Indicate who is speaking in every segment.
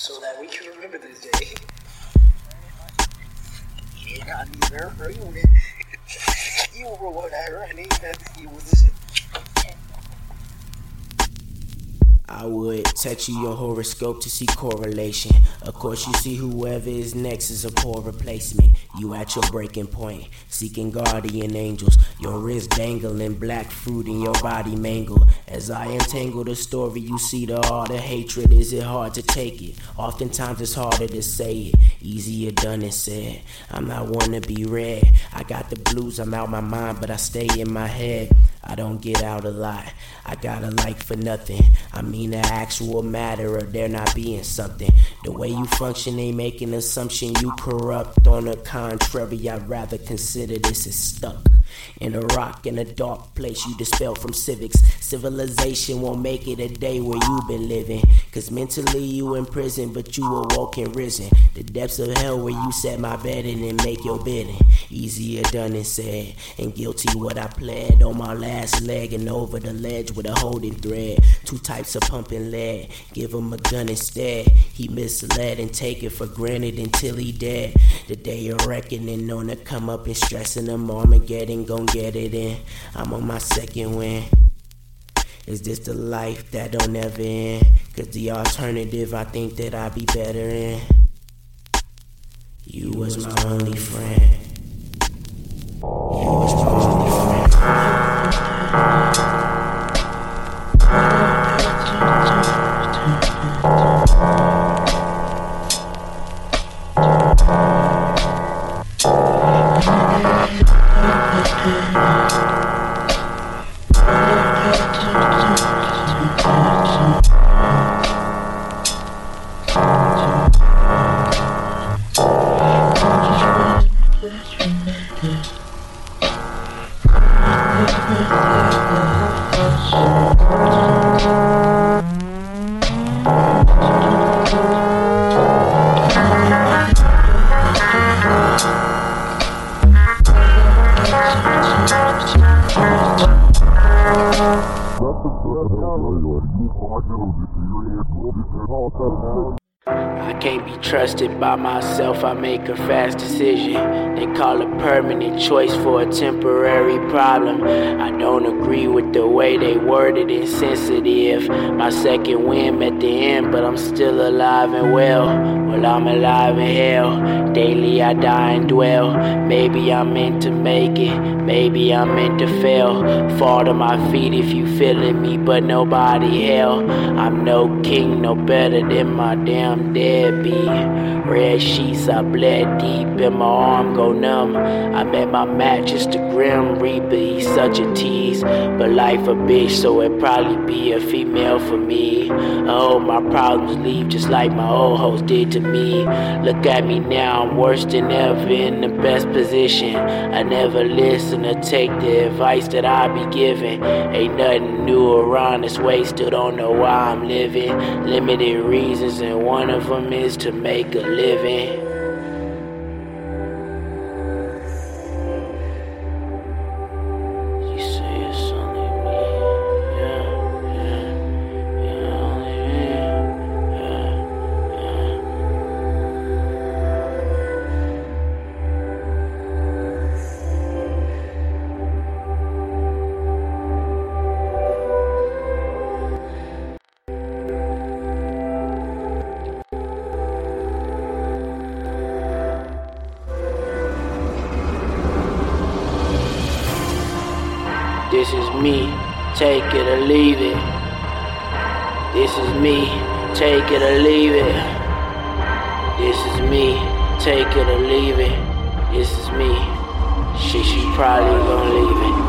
Speaker 1: so that we can remember this day. I never heard of it. You were what I heard, it was.
Speaker 2: I would text you your horoscope to see correlation. Of course you see whoever is next is a poor replacement. You at your breaking point, seeking guardian angels. Your wrist dangling, black fruit in your body mangled. As I entangle the story, you see all the hatred. Is it hard to take it? Oftentimes it's harder to say it. Easier done than said. I'm not one to be read. I got the blues, I'm out my mind, but I stay in my head. I don't get out a lot. I got a like for nothing. I mean the actual matter of there not being something. The way you function ain't making assumption you corrupt. On the contrary, I'd rather consider this as stuck in a rock in a dark place you dispelled from civics. Civilization won't make it a day where you've been living. Cause mentally you in prison, but you awoke and risen. The depths of hell where you set my bed in and make your bidding. Easier done than said, and guilty what I pled. On my last leg and over the ledge with a holding thread. Two types of pumping lead, give him a gun instead. He misled and take it for granted until he dead. The day of reckoning on to come up and stressing them Armageddon, gon' get it in. I'm on my second win. Is this the life that don't ever end? Cause the alternative I think that I'd be better in. You was my only friend. You was my only friend. I can't be trusted by myself, I make a fast decision. They call a permanent choice for a temporary problem. I don't agree with the way they worded insensitive. My second wind at the end, but I'm still alive and well. Well, I'm alive in hell. Daily I die and dwell. Maybe I'm meant to make it, maybe I'm meant to fail. Fall to my feet if you feeling me, but nobody hell. I'm no king, no better than my damn deadbeat. Red sheets, I bled deep and my arm go numb. I met my match, just a grim reaper, he's such a tease. But life a bitch, so it probably be a female for me. I hope my problems leave just like my old hoes did to me. Look at me now, I'm worse than ever, in the best position. I never listen or take the advice that I be given. Ain't nothing new around this way, still don't know why I'm living. Limited reasons and one of them is to make a living. This is me, take it or leave it. This is me, take it or leave it. This is me, take it or leave it. This is me. She probably gonna leave it.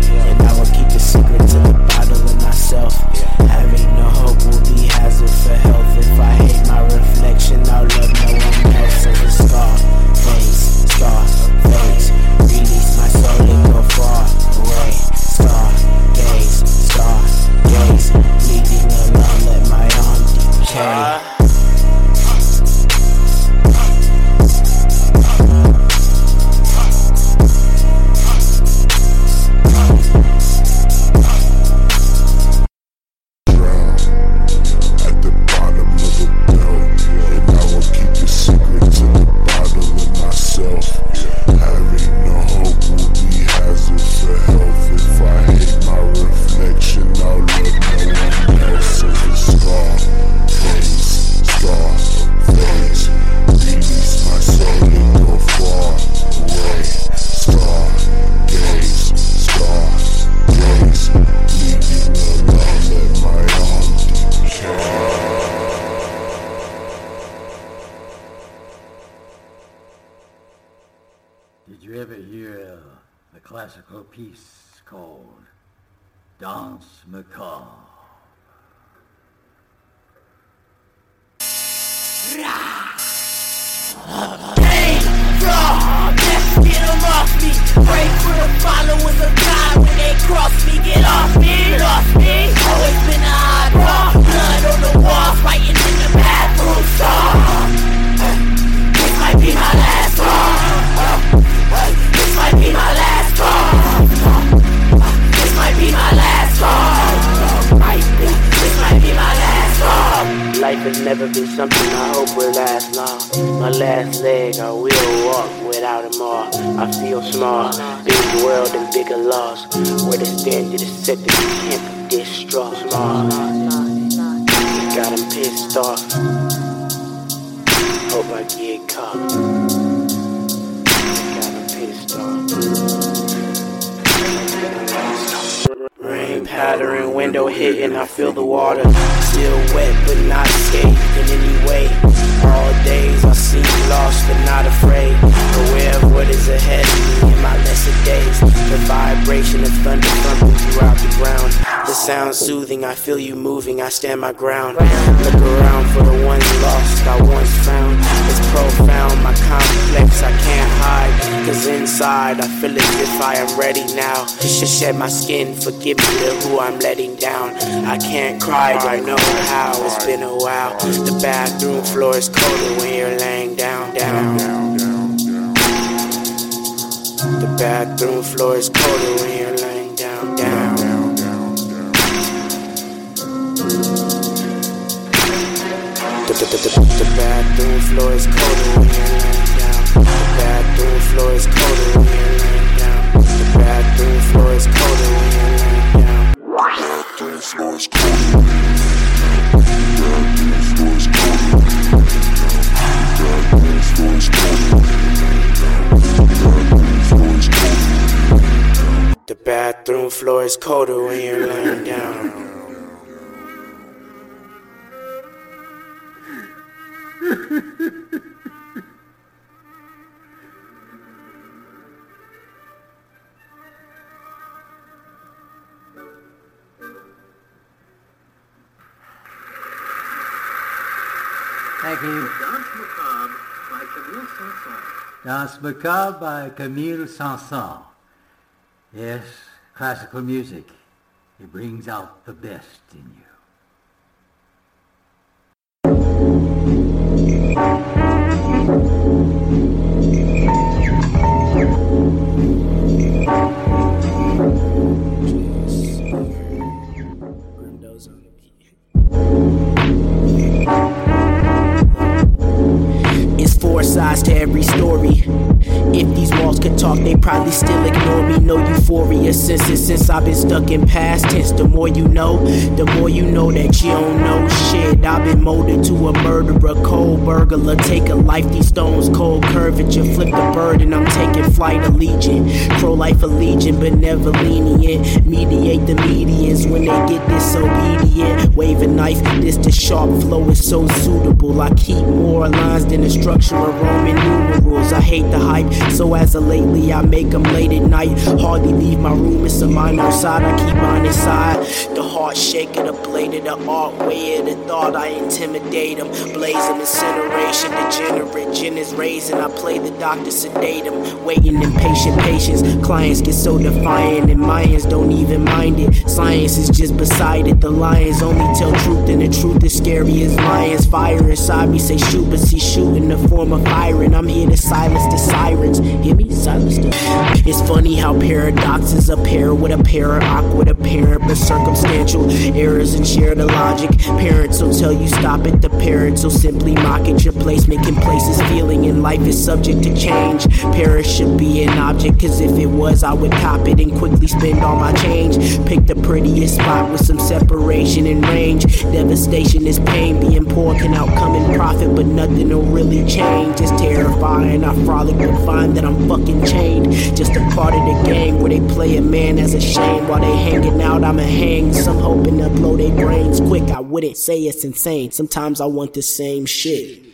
Speaker 2: For help.
Speaker 3: Did you ever hear a classical piece called Danse Macabre?
Speaker 2: Hey, fraud, let's get them off me. Pray for the followers of God when they cross me. Get off me, get off me. Always been a oddball, blood on the walls, fighting in the bathroom stall. This might be my last song. This might be my last song. This might be my last song. This might be my last song. Life has never been something I hope will last long. My last leg, I will walk without them all. I feel small, big world and bigger laws. Where the standard is set that you can't be distraught. Small, got them pissed off. Hope I get caught. Got them pissed off. Rain pattering, window hitting, I feel the water. Still wet but not escaped in any way. All days I seem lost but not afraid. Aware of what is ahead of me in my lesser days. The vibration of thunder thumping throughout the ground. The sound soothing, I feel you moving, I stand my ground. Look around for the ones lost I once found. It's profound, my complex I can't hide. Cause inside I feel as if I am ready now to shed my skin, forgive me to who I'm letting down. I can't cry, don't know how, it's been a while. The bathroom floor is colder when you're laying down. The bathroom floor is colder when you're laying down. The bathroom floor is colder when you're laying down. The bathroom floor is colder when you're laying down. The bathroom floor is colder when you're laying down. The bathroom floor is colder. The bathroom floor is colder when you're laying down.
Speaker 3: Thank you. Danse Macabre by Camille Saint-Saëns. Yes, classical music. It brings out the best in you.
Speaker 2: It's four sides to every story. If these walls could talk, they probably still ignore me. No euphoria since I've been stuck in past tense. The more you know that you don't know shit. I've been molded to a murderer, cold burglar. Take a life, these stones, cold curvature. Flip the bird and I'm taking flight, allegiant. Pro-life allegiant, but never lenient. Mediate the medians when they get disobedient. Wave a knife, the sharp flow is so suitable. I keep more lines than the structure of Roman numerals. I hate the hype, so as of lately I make them late at night. Hardly leave my room, it's a mind outside, I keep mine inside. The heart shaking, the blade of the art, way of the thought, I intimidate them. Blaze them, incineration, degenerate, gin is raising. I play the doctor, sedate them. Waiting in patient patience, clients get so defiant, and Mayans don't even mind it. Science is just beside it, the lions only tell truth, and the truth is scary as lions. Fire inside me, say shoot, but see shoot in the form of iron. I'm here to silence the sirens. Hear me? Silence the. It's funny how paradoxes appear with a pair of awkward apparent but circumstantial errors and share the logic. Parents will tell you stop it, the parents will simply mock it. Your placement can place this feeling in life is subject to change. Paris should be an object, cause if it was I would cop it and quickly spend all my change. Pick the prettiest spot with some separation and range. Devastation is pain, being poor can outcome in profit, but nothing will really change. It's terrifying, I frolic but find that I'm fucking chained. Just a part of the game where they play a man as a shame. While they hanging out, I'ma hang. Some hoping to blow their brains quick, I wouldn't say it's insane. Sometimes I want the same shit.